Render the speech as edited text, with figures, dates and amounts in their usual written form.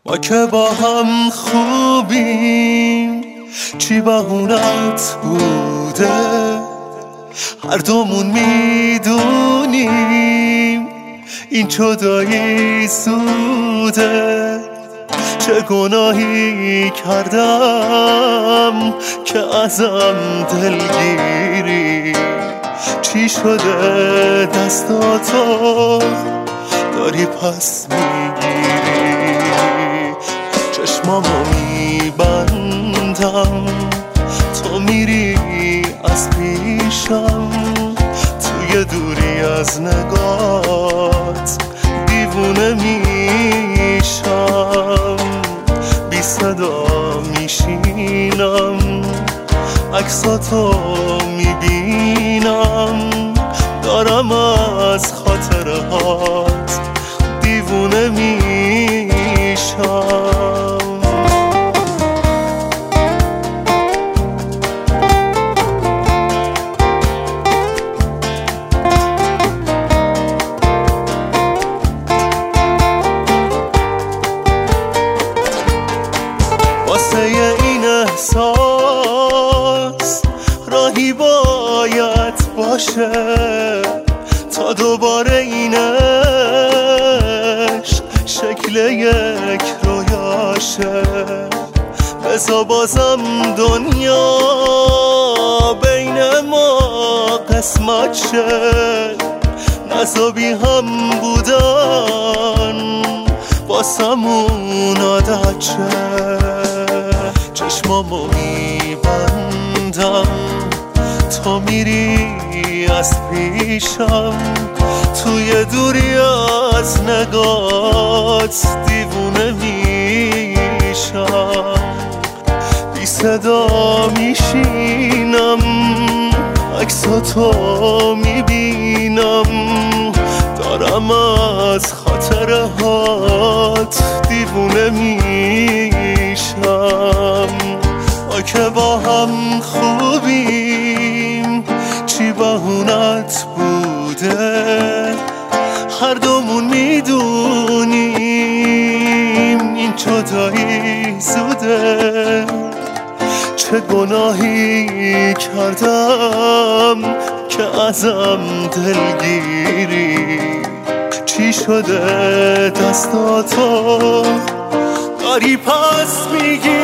ما که با هم خوبیم چی بهونت بوده، هر دومون میدونیم این جدایی زوده. چه گناهی کردم که ازم دلگیری، چی شده دستاتو داری پس میگیری. چشمامو میبندم تو میری از پیشم، توی دوری از نگات دیوونه میشم. بی صدا میشینم عکساتو میبینم، دارم از خاطرهات دیوونه میشم. واسه این احساس راهی باید باشه تا دوباره این عشق شکل یک رویاشه. بذار بازم دنیا بین ما قسمت شه، نذار بی هم بودن واسمون عادت شه. چشمامو میبندم تو میری از پیشم، توی دوری از نگات دیوونه میشم. بی صدا میشینم عکساتو میبینم، دارم از خاطرهات دیوونه میشم. ما که با هم خوبیم چی بهونت بوده، هر دومون میدونیم این جدایی زوده. چه گناهی کردم که ازم دلگیری، چی شده دستاتو داری پس میگی.